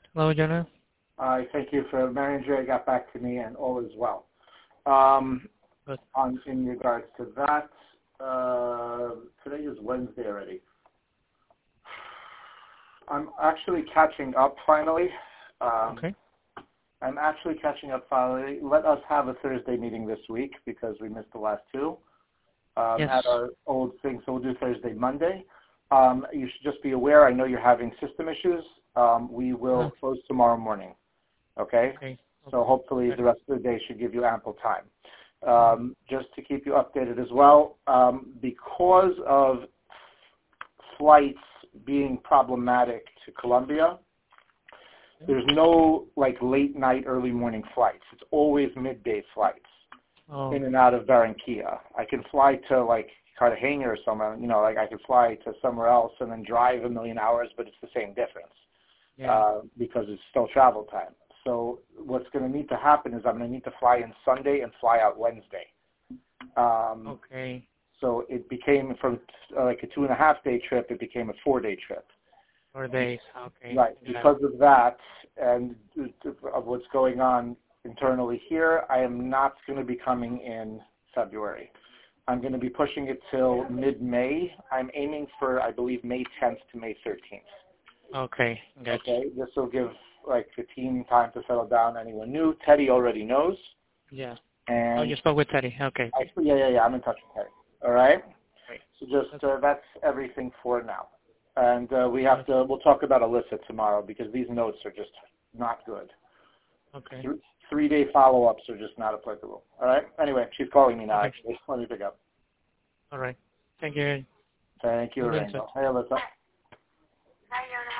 Hello, Jonah. I thank you for Mary and Jerry got back to me, and all is well. Good. In regards to that, today is Wednesday already. I'm actually catching up finally. Okay. I'm actually catching up finally. Let us have a Thursday meeting this week because we missed the last two Yes. at our old thing. So we'll do Thursday, Monday. You should just be aware. I know you're having system issues. We will close tomorrow morning. Okay? Okay. So hopefully the rest of the day should give you ample time. Just to keep you updated as well, because of flights being problematic to Colombia, there's no like late night, early morning flights. It's always midday flights in and out of Barranquilla. I can fly to like Cartagena or somewhere, like I could fly to somewhere else and then drive a million hours, but it's the same difference because it's still travel time. So what's going to need to happen is I'm going to need to fly in Sunday and fly out Wednesday. Okay. So it became from like a 2.5-day trip, it became a 4-day trip. 4 days. Okay. Right. Because of that and of what's going on internally here, I am not going to be coming in February. I'm going to be pushing it till mid-May. I'm aiming for, I believe, May 10th to May 13th. Okay. Gotcha. Okay. This will give like the team time to settle down. Anyone new? Teddy already knows. Yeah. And you spoke with Teddy. Okay. Yeah. I'm in touch with Teddy. All right. Great. So just that's everything for now. And we'll talk about Alyssa tomorrow because these notes are just not good. Okay. 3-day follow-ups are just not applicable. All right. Anyway, she's calling me now. Okay. Actually, let me pick up. All right. Thank you. Thank you, Rainbow. Hey, Alyssa. Hi, Yona.